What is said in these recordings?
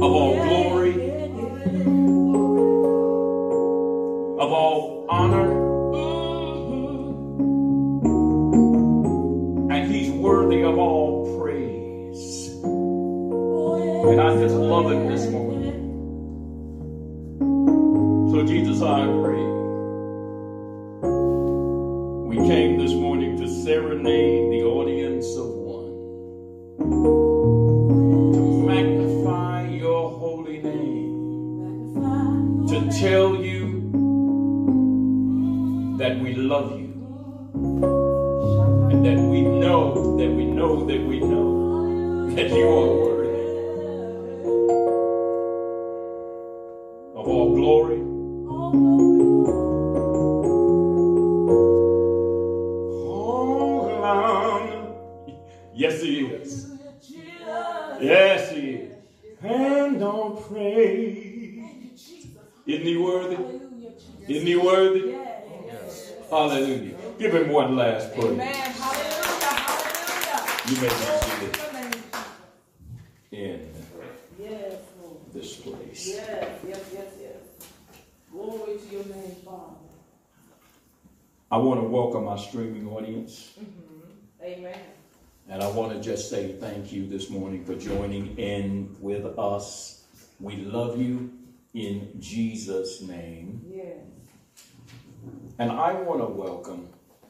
all glory, of all honor, and he's worthy of all praise. And I just love it this morning. So Jesus, I pray, we came this morning to serenade the audience of one, to magnify your holy name, to tell you that we love you, and that we know that we know that we know that you are worthy of all glory, all honor. Yes, he is. Yes, he is. And all praise. Isn't he worthy? Isn't he worthy? Yes. Hallelujah. Give him one last praise. Amen. Hallelujah. Hallelujah. You may be seated in this place. Yes. Glory to your name, Father. I want to welcome our streaming audience. Amen. And I want to just say thank you this morning for joining in with us. We love you in Jesus' name. Yes. And I want to welcome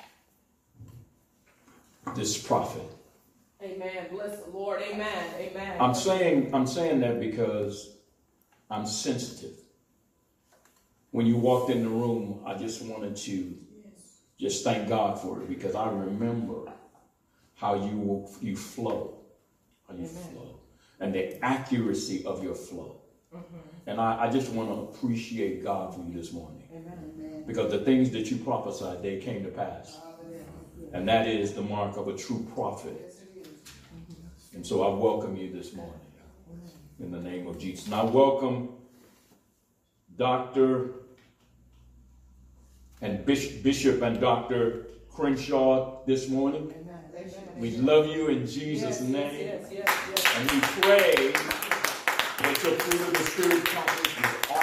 this prophet. Amen. Bless the Lord. Amen. Amen. I'm saying that because I'm sensitive. When you walked in the room, I just wanted to just thank God for it, because I remember how you flow, and the accuracy of your flow. And I just want to appreciate God for you this morning. Amen. Because the things that you prophesied, they came to pass. And that is the mark of a true prophet. And so I welcome you this morning in the name of Jesus. And I welcome Dr. and Bishop and Dr. Crenshaw this morning. Amen. We love you in Jesus' name. Yes. And we pray that your fruit of the Spirit conference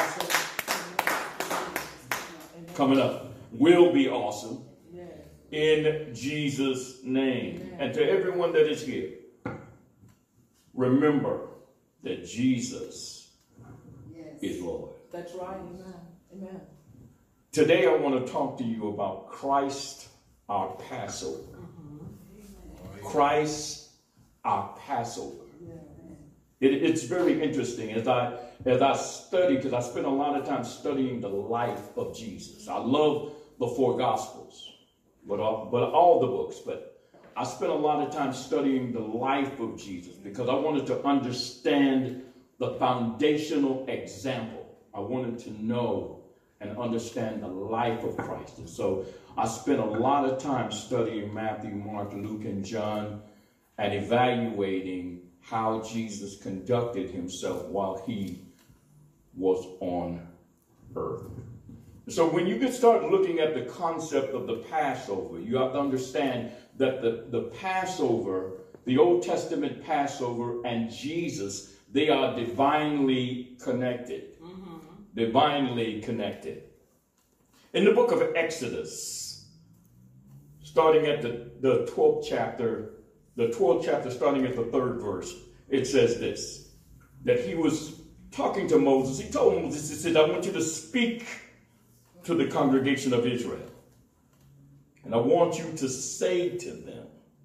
is awesome. Coming up will be awesome in Jesus' name. And to everyone that is here, remember that Jesus is Lord. That's right. Amen. Today I want to talk to you about Christ, our Passover. Christ, our Passover. It's very interesting as I study, because I spend a lot of time studying the life of Jesus. I love the four Gospels, but all the books. But I spent a lot of time studying the life of Jesus because I wanted to understand the foundational example. I wanted to know and understand the life of Christ. And so I spent a lot of time studying Matthew, Mark, Luke, and John, and evaluating how Jesus conducted himself while he was on earth. So when you start looking at the concept of the Passover, you have to understand that the Passover, the Old Testament Passover, and Jesus, they are divinely connected. Divinely connected. In the book of Exodus, starting at the 12th chapter, starting at the 3rd verse, it says this, that he was talking to Moses. He told Moses, he said, I want you to speak to the congregation of Israel. And I want you to say to them,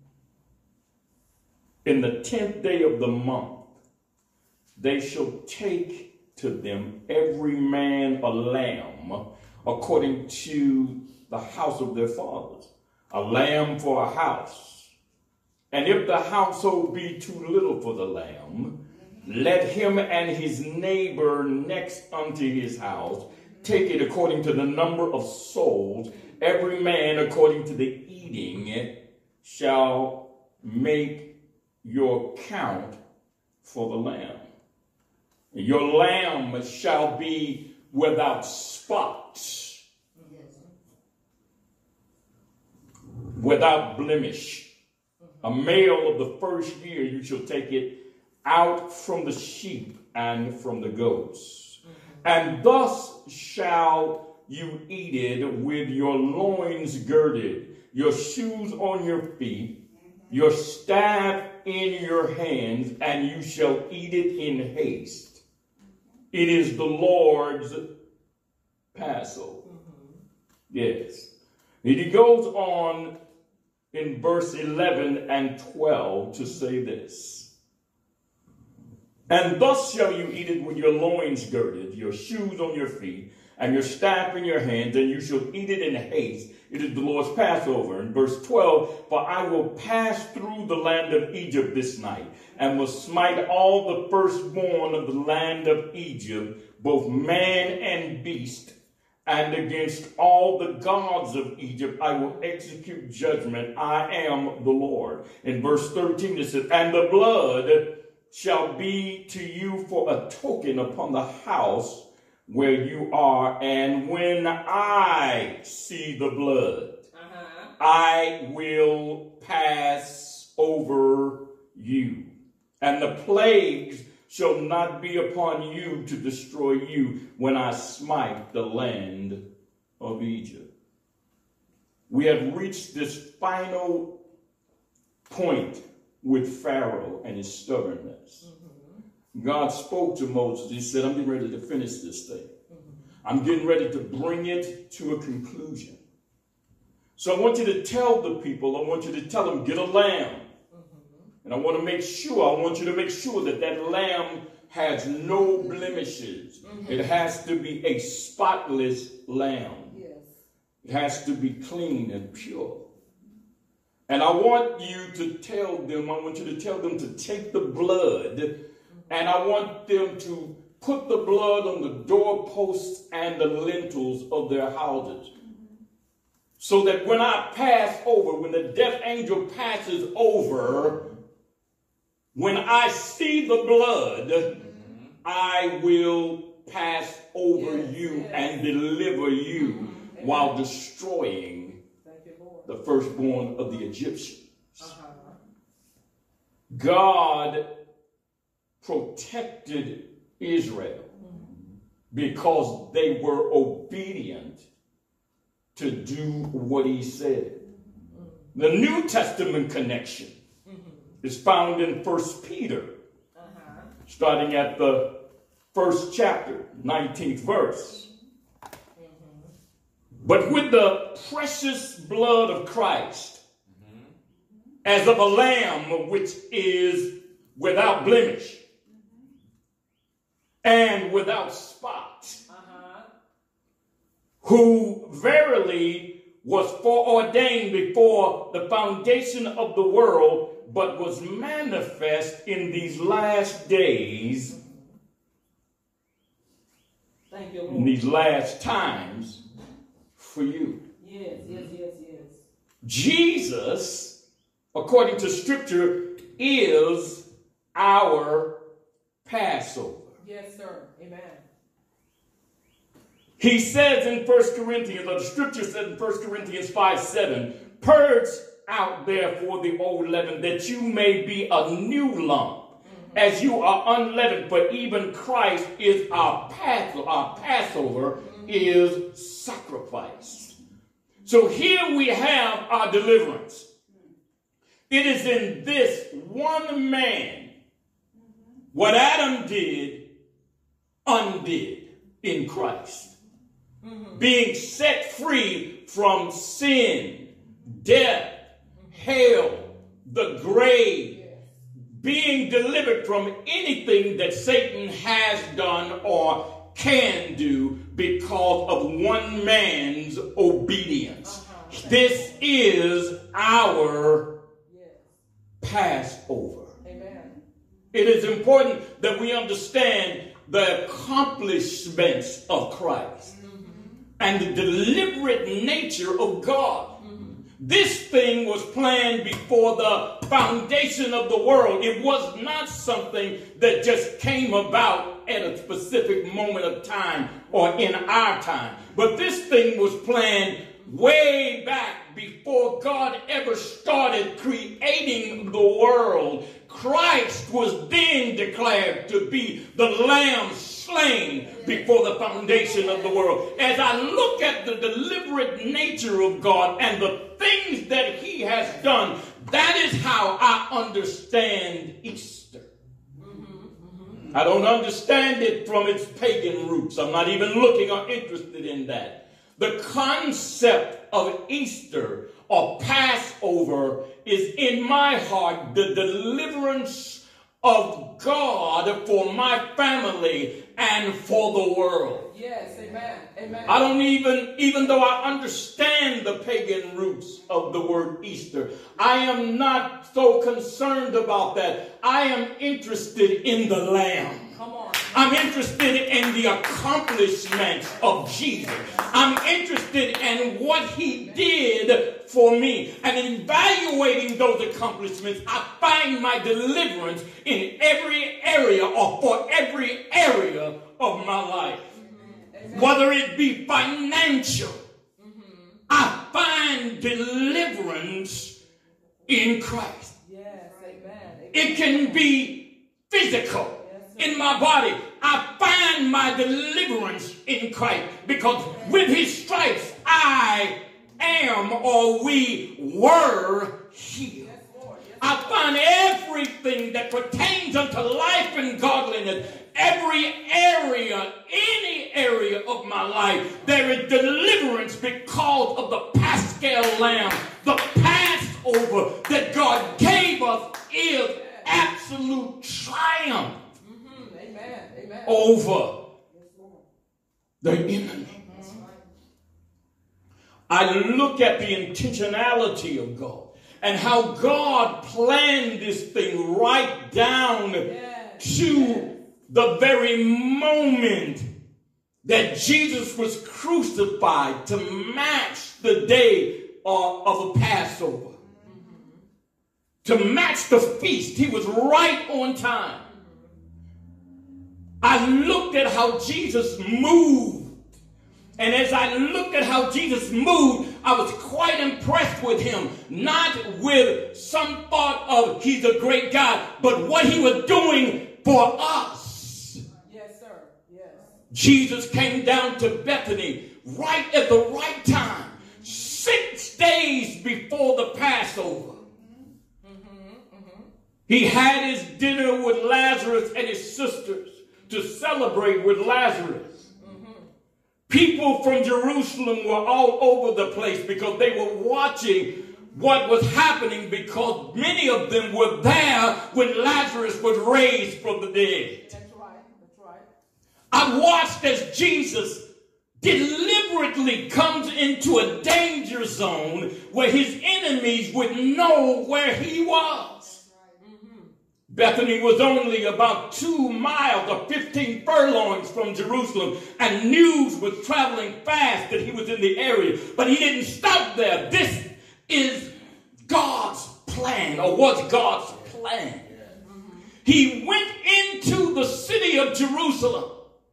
in the 10th day of the month, they shall take to them every man a lamb according to the house of their fathers, a lamb for a house. And if the household be too little for the lamb, let him and his neighbor next unto his house take it according to the number of souls. Every man according to the eating shall make your count for the lamb. Your lamb shall be without spot, without blemish. A male of the first year, you shall take it out from the sheep and from the goats. And thus shall you eat it with your loins girded, your shoes on your feet, your staff in your hands, and you shall eat it in haste. It is the Lord's Passover. Yes. And he goes on in verse 11 and 12 to say this. And thus shall you eat it with your loins girded, your shoes on your feet, and your staff in your hands, and you shall eat it in haste. It is the Lord's Passover. In verse 12, for I will pass through the land of Egypt this night, and will smite all the firstborn of the land of Egypt, both man and beast, and against all the gods of Egypt I will execute judgment. I am the Lord. In verse 13 it says, and the blood shall be to you for a token upon the house where you are, and when I see the blood, I will pass over you, and the plagues shall not be upon you to destroy you when I smite the land of Egypt. We have reached this final point with Pharaoh and his stubbornness. God spoke to Moses. He said, I'm getting ready to finish this thing. I'm getting ready to bring it to a conclusion. So I want you to tell the people, I want you to tell them, get a lamb. And I want to make sure, I want you to make sure that that lamb has no blemishes. It has to be a spotless lamb. Yes. It has to be clean and pure. And I want you to tell them, I want you to tell them to take the blood, and I want them to put the blood on the doorposts and the lintels of their houses. So that when I pass over, when the death angel passes over, when I see the blood, I will pass over you and deliver you while destroying the firstborn of the Egyptians. God protected Israel because they were obedient to do what he said. The New Testament connection is found in 1 Peter, starting at the 1st chapter, 19th verse. But with the precious blood of Christ, as of a lamb which is without blemish and without spot, who verily was foreordained before the foundation of the world, but was manifest in these last days, thank you, Lord, in these last times for you. Yes. Jesus, according to Scripture, is our Passover. Yes, sir. Amen. He says in 1 Corinthians, or the Scripture says in 1 Corinthians 5:7, purge out therefore the old leaven, that you may be a new lump, as you are unleavened. For even Christ is our Passover is sacrificed. So here we have our deliverance. It is in this one man what Adam did, undid in Christ. Being set free from sin, death, hell, the grave, being delivered from anything that Satan has done or can do because of one man's obedience. This is our Passover. Amen. It is important that we understand the accomplishments of Christ and the deliberate nature of God. This thing was planned before the foundation of the world. It was not something that just came about at a specific moment of time or in our time. But this thing was planned way back before God ever started creating the world. Christ was then declared to be the Lamb slain before the foundation of the world. As I look at the deliberate nature of God and the things that he has done, that is how I understand Easter. I don't understand it from its pagan roots. I'm not even looking or interested in that. The concept of Easter or Passover is in my heart the deliverance of God for my family and for the world. Yes, amen. Amen. I don't even though I understand the pagan roots of the word Easter, I am not so concerned about that. I am interested in the Lamb. Come on. I'm interested in the accomplishments of Jesus. I'm interested in what he did for me. And in evaluating those accomplishments, I find my deliverance in every area or for every area of my life. Mm-hmm. Whether it be financial, I find deliverance in Christ. Yes, amen. It can be physical. In my body, I find my deliverance in Christ, because with his stripes I am, or we were, healed. I find everything that pertains unto life and godliness, every area, any area of my life, there is deliverance because of the Paschal Lamb. The Passover that God gave us is absolute triumph. Amen. Over the enemy. I look at the intentionality of God and how God planned this thing right down to the very moment that Jesus was crucified to match the day of the Passover. To match the feast. He was right on time. I looked at how Jesus moved. And as I looked at how Jesus moved, I was quite impressed with him. Not with some thought of he's a great God, but what he was doing for us. Yes, sir. Yes. Jesus came down to Bethany right at the right time. 6 days before the Passover. He had his dinner with Lazarus and his sisters to celebrate with Lazarus. People from Jerusalem were all over the place because they were watching what was happening, because many of them were there when Lazarus was raised from the dead. That's right. That's right. I watched as Jesus deliberately comes into a danger zone where his enemies would know where he was. Bethany was only about 2 miles or 15 furlongs from Jerusalem, and news was traveling fast that he was in the area. But he didn't stop there. This is God's plan, or was God's plan. He went into the city of Jerusalem,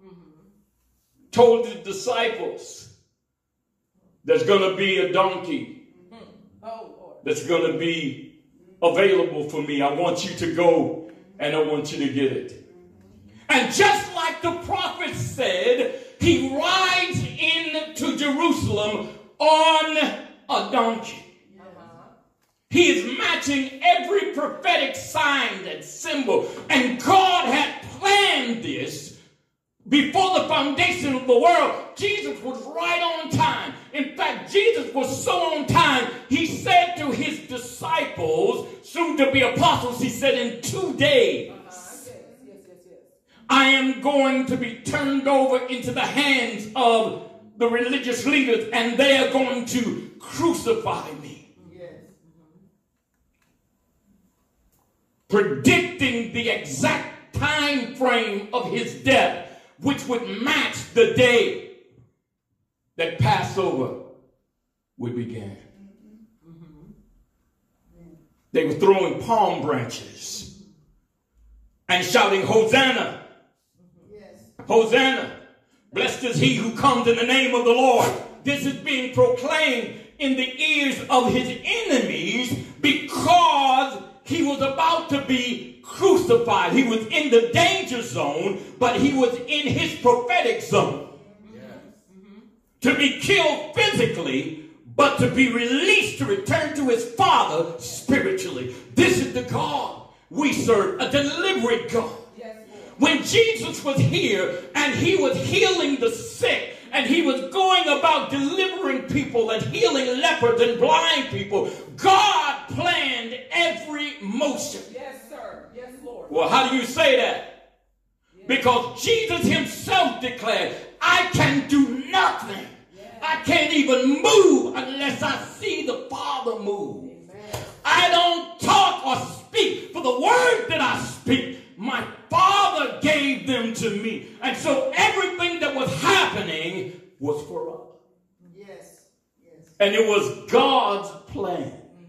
told his disciples, there's going to be a donkey that's going to be available for me. I want you to go and I want you to get it. And just like the prophet said, he rides into Jerusalem on a donkey. He is matching every prophetic sign and symbol. And God had planned this before the foundation of the world. Jesus was right on time. In fact, Jesus was so on time, he said to his disciples, soon to be apostles, he said, in 2 days, I am going to be turned over into the hands of the religious leaders, and they are going to crucify me. Predicting the exact time frame of his death, which would match the day that Passover would begin. They were throwing palm branches and shouting, Hosanna! Hosanna! Blessed is he who comes in the name of the Lord. This is being proclaimed in the ears of his enemies because he was about to be crucified. He was in the danger zone, but he was in his prophetic zone. To be killed physically, but to be released to return to his Father spiritually. This is the God we serve, a deliberate God. When Jesus was here and he was healing the sick and he was going about delivering people and healing lepers and blind people, God planned every motion. Yes, sir. Yes, Lord. Well, how do you say that? Because Jesus himself declared, I can do nothing. I can't even move unless I see the Father move. Amen. I don't talk or speak, for the word that I speak, my Father gave them to me. And so everything that was happening was for us. Yes. Yes. And it was God's plan.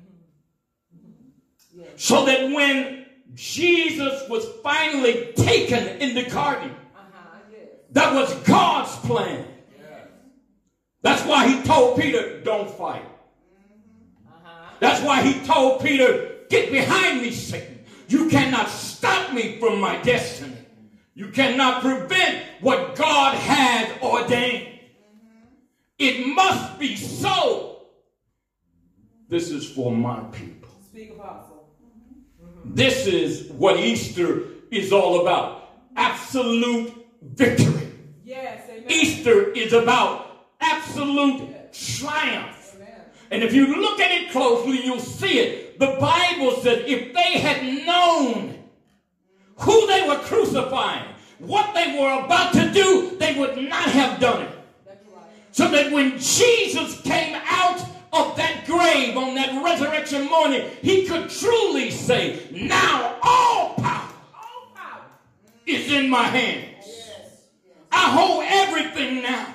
Yes. So that when Jesus was finally taken in the garden, yes. that was God's plan. That's why he told Peter, don't fight. That's why he told Peter, get behind me, Satan. You cannot stop me from my destiny. You cannot prevent what God had ordained. It must be so. This is for my people. Speak, Apostle. This is what Easter is all about. Absolute victory. Yes, amen. Easter is about absolute triumph. Amen. And if you look at it closely, you'll see it. The Bible said if they had known who they were crucifying, what they were about to do, they would not have done it. That's right. So that when Jesus came out of that grave on that resurrection morning, he could truly say, now all power is in my hands. Yes. I hold everything now.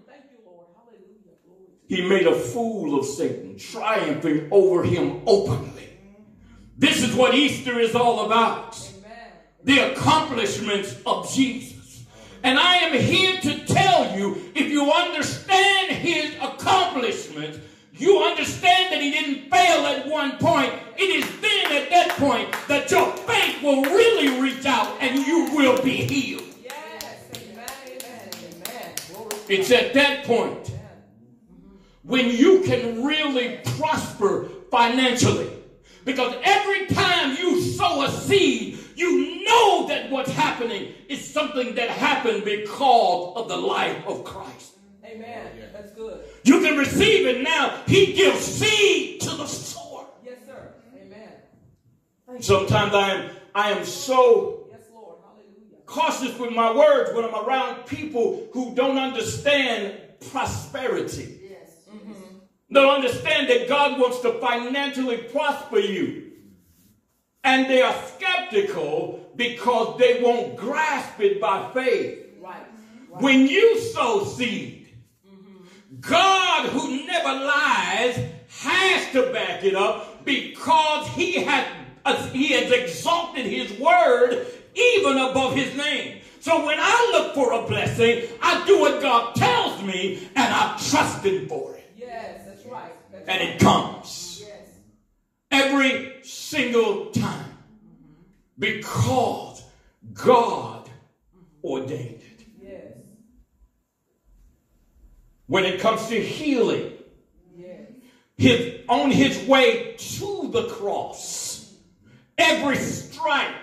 He made a fool of Satan, triumphing over him openly. This is what Easter is all about. Amen. The accomplishments of Jesus. And I am here to tell you, if you understand his accomplishments, you understand that he didn't fail at one point. It is then at that point that your faith will really reach out and you will be healed. Yes. Amen. Amen. It's at that point when you can really prosper financially. Because every time you sow a seed, you know that what's happening is something that happened because of the life of Christ. Amen. That's good. You can receive it now. He gives seed to the sower. Yes, sir. Amen. Sometimes I am so yes, Lord. Hallelujah. cautious with my words when I'm around people who don't understand prosperity. Don't understand that God wants to financially prosper you. And they are skeptical because they won't grasp it by faith. Right. When you sow seed, God, who never lies, has to back it up because he has exalted his word even above his name. So when I look for a blessing, I do what God tells me and I trust him for it. Yes, that's right. And it comes. Yes. Every single time. Because God ordained it. Yes. When it comes to healing, yes. on his way to the cross, every stripe,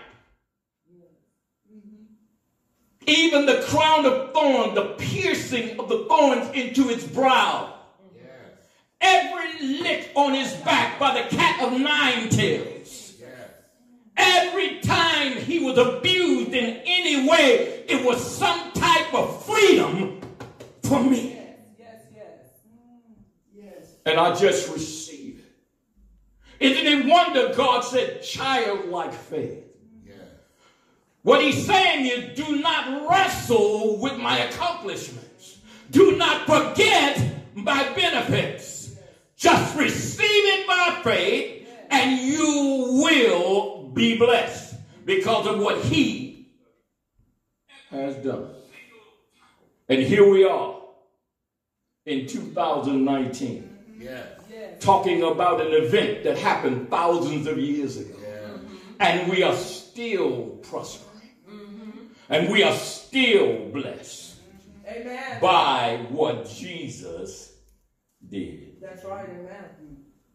even the crown of thorns, the piercing of the thorns into his brow, every lick on his back by the cat of nine tails. Yes. Every time he was abused in any way, it was some type of freedom for me. Yes, yes, yes. And I just received it. Isn't it wonder God said childlike faith? Yes. What he's saying is do not wrestle with my accomplishments. Do not forget my benefits. Just receive it by faith and you will be blessed because of what he has done. And here we are in 2019 talking about an event that happened thousands of years ago. And we are still prospering. And we are still blessed. Amen. By what Jesus did. That's right. Amen.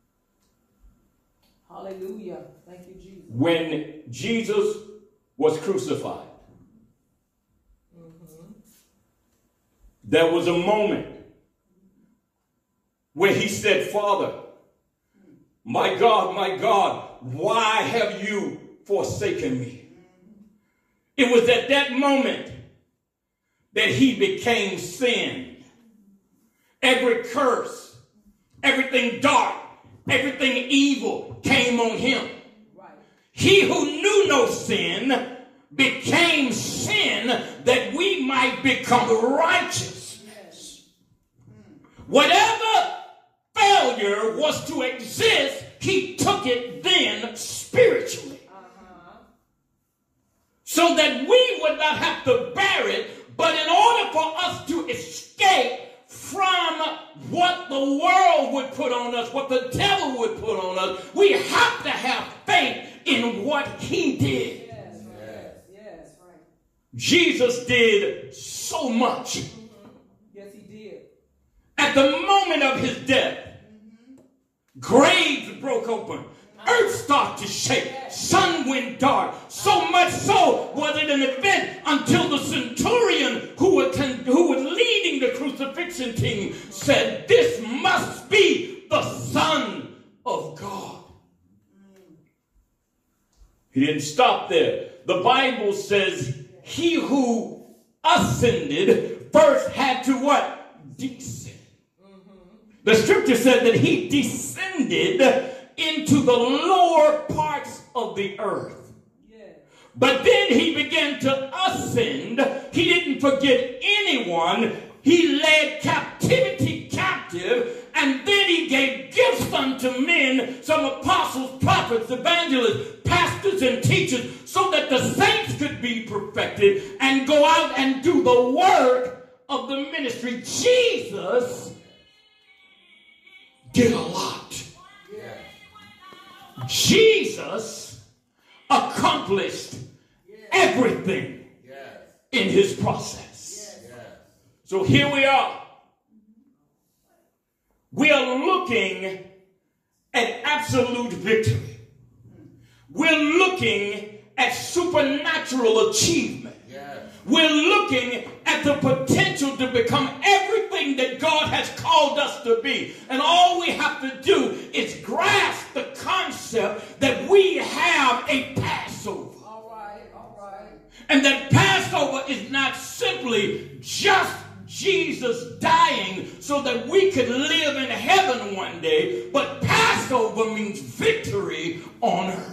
Hallelujah. Thank you, Jesus. When Jesus was crucified, there was a moment where he said, Father, my God, why have you forsaken me? It was at that moment that he became sin. Every curse, everything dark, everything evil came on him. Right. He who knew no sin became sin that we might become righteousness. Yes. Whatever failure was to exist, he took it then spiritually. So that we would not have to bear it, but in order for us to escape from what the world would put on us, what the devil would put on us, we have to have faith in what he did. Yes, yes, right. Jesus did so much. Yes, he did. At the moment of his death, graves broke open. Earth started to shake. Sun went dark. So much so was it an event until the centurion who was leading the crucifixion team said, this must be the Son of God. He didn't stop there. The Bible says he who ascended first had to what? Descend. The scripture said that he descended into the lower parts of the earth. Yeah. But then he began to ascend. He didn't forget anyone. He led captivity captive, and then he gave gifts unto men, some apostles, prophets, evangelists, pastors, and teachers, so that the saints could be perfected and go out and do the work of the ministry. Jesus did a lot. Jesus accomplished everything in his process. So here we are. We are looking at absolute victory. We're looking at supernatural achievement. We're looking at the potential to become everything that God has called us to be. And all we have to do is grasp the concept that we have a Passover. All right. And that Passover is not simply just Jesus dying so that we could live in heaven one day, but Passover means victory on earth.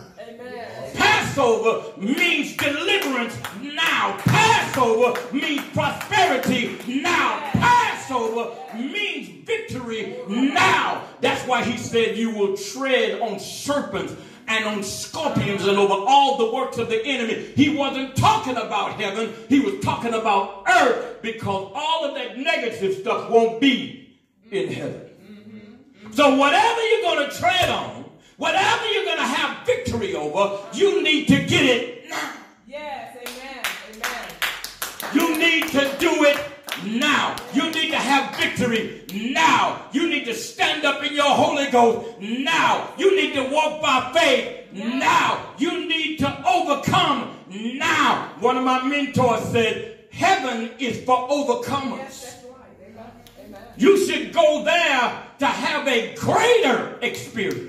Passover means deliverance now. Passover means prosperity now. Passover means victory now. That's why he said you will tread on serpents and on scorpions and over all the works of the enemy. He wasn't talking about heaven. He was talking about earth, because all of that negative stuff won't be in heaven. So whatever you're going to tread on, whatever you're going to have victory over, you need to get it now. Yes, amen, amen. You need to do it now. You need to have victory now. You need to stand up in your Holy Ghost now. You need to walk by faith now. You need to overcome now. One of my mentors said, heaven is for overcomers. Yes, that's right. Amen. Amen. You should go there to have a greater experience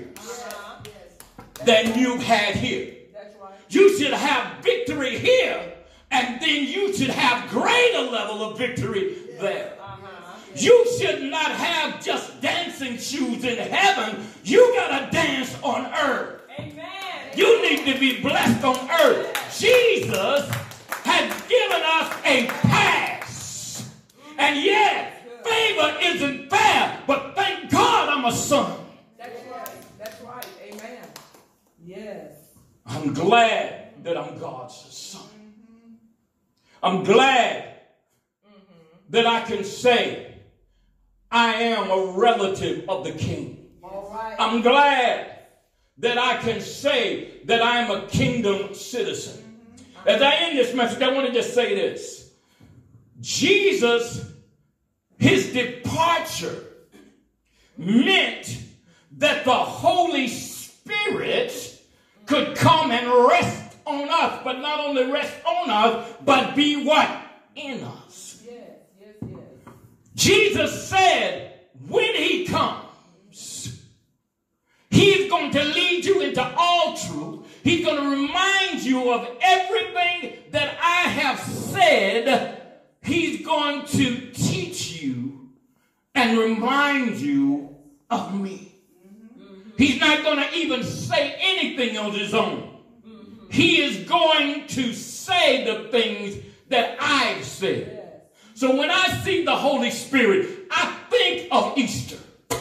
than you've had here. That's right. You should have victory here, and then you should have greater level of victory there. You should not have just dancing shoes in heaven. You got to dance on earth. Amen. You need to be blessed on earth. Jesus has given us a pass. And yet, favor isn't fair, but thank God I'm a son. That's right. That's right. Amen. Yes. I'm glad that I'm God's son. I'm glad that I can say I am a relative of the King. All right. I'm glad that I can say that I am a kingdom citizen. As I end this message, I want to just say this. Jesus, his departure meant that the Holy Spirit could come and rest on us, but not only rest on us, but be what? In us. Yes, yes, yes. Jesus said when he comes, he's going to lead you into all truth. He's going to remind you of everything that I have said. He's going to teach you and remind you of me. He's not going to even say anything on his own. He is going to say the things that I've said. So when I see the Holy Spirit, I think of Easter.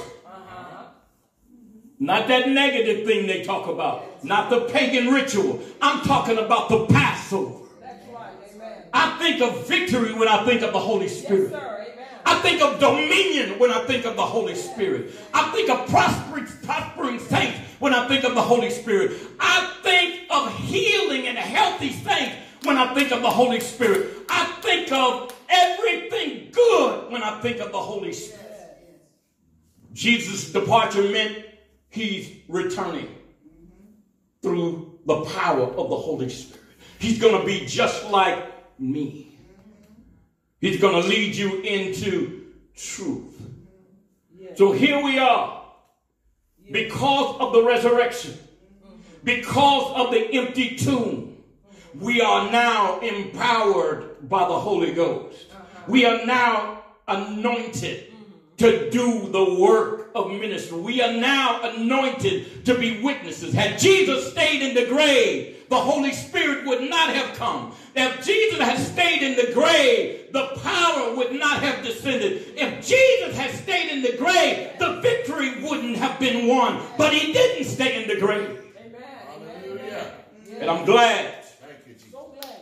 Not that negative thing they talk about. Not the pagan ritual. I'm talking about the Passover. That's right. Amen. I think of victory when I think of the Holy Spirit. Yes, sir. Amen. I think of dominion when I think of the Holy Spirit. I think of prospering saints when I think of the Holy Spirit. I think of healing and healthy saints when I think of the Holy Spirit. I think of everything good when I think of the Holy Spirit. Jesus' departure meant he's returning through the power of the Holy Spirit. He's going to be just like me. He's going to lead you into truth. So here we are. Because of the resurrection, because of the empty tomb, we are now empowered by the Holy Ghost. We are now anointed to do the work of ministry. We are now anointed to be witnesses. Had Jesus stayed in the grave, the Holy Spirit would not have come. If Jesus had stayed in the grave, the power would not have descended. If Jesus had stayed in the grave, the victory wouldn't have been won. But he didn't stay in the grave. Amen. Hallelujah. And I'm glad Thank you, Jesus. So glad.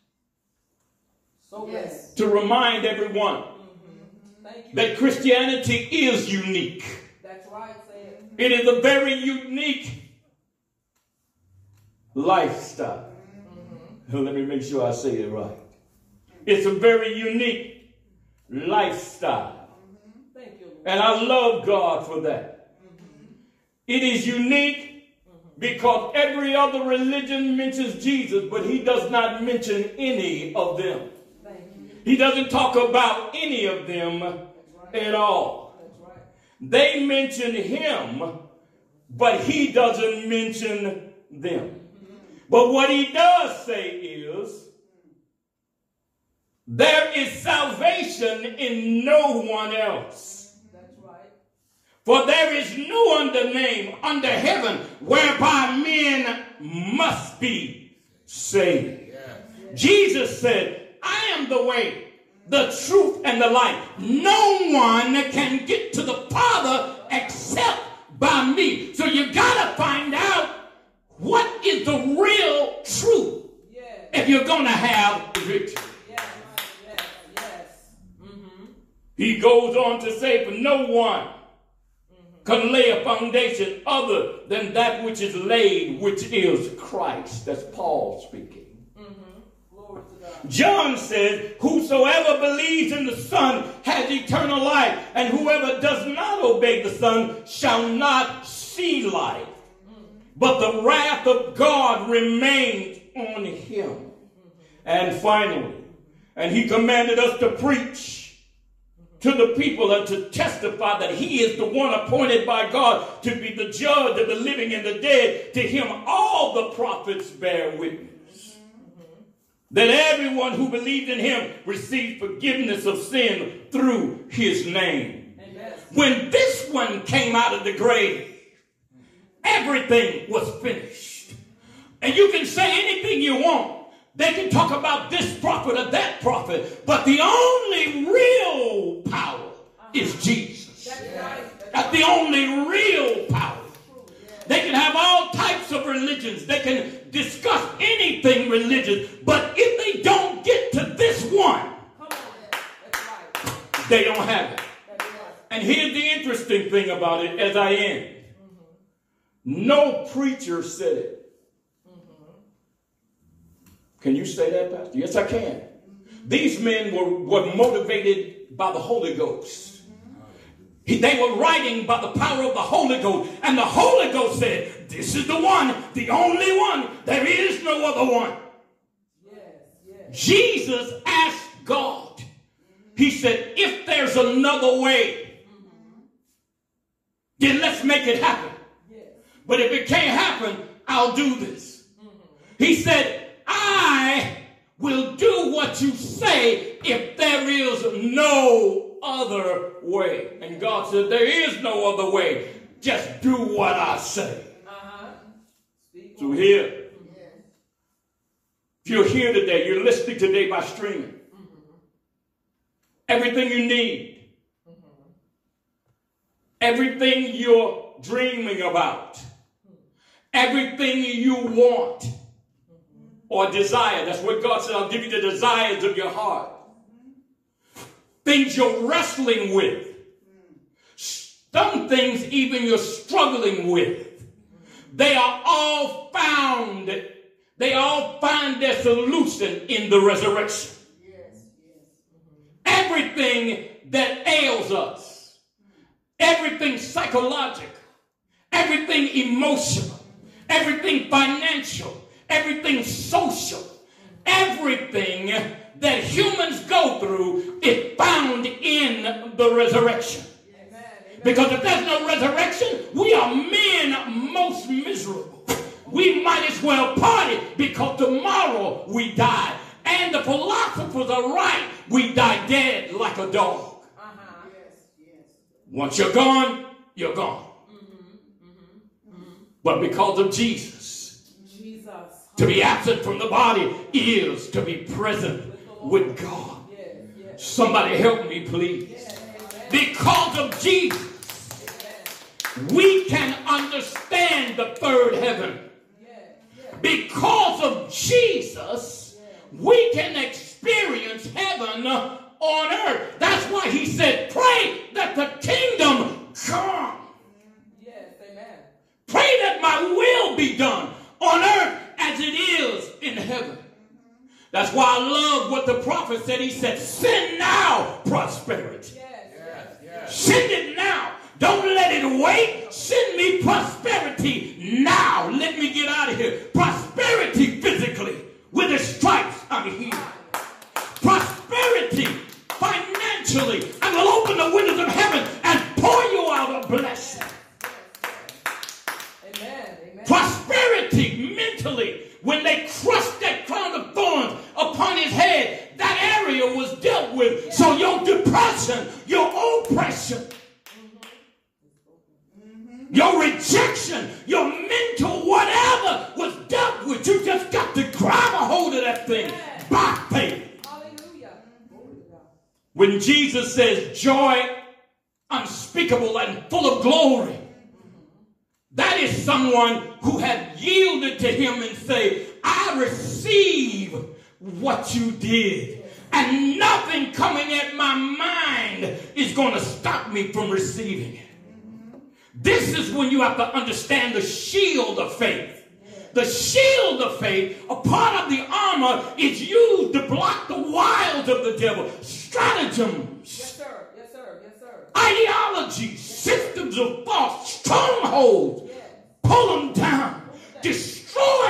So glad. to remind everyone Thank you. that Christianity is unique. That's right. Say it. It is a very unique lifestyle. Let me make sure I say it right. It's a very unique lifestyle. Thank you, Lord. And I love God for that. It is unique because every other religion mentions Jesus, but he does not mention any of them. Thank you. He doesn't talk about any of them at all. That's right. They mention him, but he doesn't mention them. But what he does say is, there is salvation in no one else. That's right. For there is no other name under heaven whereby men must be saved. Jesus said, I am the way, the truth, and the life. No one can get to the Father except by me. So you got to find out what is the real truth if you're going to have the victory. Yes. Yes. Yes. He goes on to say, for no one can lay a foundation other than that which is laid, which is Christ. That's Paul speaking. Glory to God. John says, whosoever believes in the Son has eternal life, and whoever does not obey the Son shall not see life, but the wrath of God remains on him. And finally, and he commanded us to preach to the people and to testify that he is the one appointed by God to be the judge of the living and the dead. To him all the prophets bear witness that everyone who believes in him receives forgiveness of sin through his name. Amen. When this one came out of the grave, everything was finished. And you can say anything you want. They can talk about this prophet or that prophet, but the only real power is Jesus. That's right. That's the only real power. They can have all types of religions. They can discuss anything religious, but if they don't get to this one, Come on. That's right. they don't have it. That's right. And here's the interesting thing about it as I end. No preacher said it. Can you say that, Pastor? Yes, I can. These men were motivated by the Holy Ghost. They were writing by the power of the Holy Ghost. And the Holy Ghost said, this is the one, the only one. There is no other one. Jesus asked God. He said, if there's another way, then let's make it happen. But if it can't happen, I'll do this. He said, I will do what you say if there is no other way. And God said, there is no other way. Just do what I say. So here, if you're here today, you're listening today by streaming. Everything you need, everything you're dreaming about, everything you want or desire. That's what God said. I'll give you the desires of your heart. Things you're wrestling with. Some things even you're struggling with. They are all found. They all find their solution in the resurrection. Everything that ails us, everything psychological, everything emotional, everything financial, everything social, everything that humans go through is found in the resurrection. Because if there's no resurrection, we are men most miserable. We might as well party because tomorrow we die. And the philosophers are right. We die dead like a dog. Once you're gone, you're gone. But because of Jesus, to be absent from the body is to be present with God. Somebody help me, please. Because of Jesus, we can understand the third heaven. Because of Jesus, we can experience heaven on earth. That's why he said, pray that the kingdom come. Pray that my will be done on earth as it is in heaven. That's why I love what the prophet said. He said, send now prosperity. Send it now. Don't let it wait. Send me prosperity now. Let me get out of here. Prosperity physically. With his stripes, I'm healed. Prosperity financially. I will open the windows of heaven and pour you out a blessing. Prosperity mentally. When they crushed that crown of thorns upon his head, that area was dealt with. So your depression, your oppression, your rejection, your mental whatever was dealt with. You just got to grab a hold of that thing by faith. When Jesus says joy unspeakable and full of glory, that is someone who had yielded to him and say, I receive what you did. And nothing coming at my mind is going to stop me from receiving it. This is when you have to understand the shield of faith. The shield of faith, a part of the armor, is used to block the wiles of the devil. Stratagems. Ideologies, systems of thought, strongholds. Pull them down. Destroy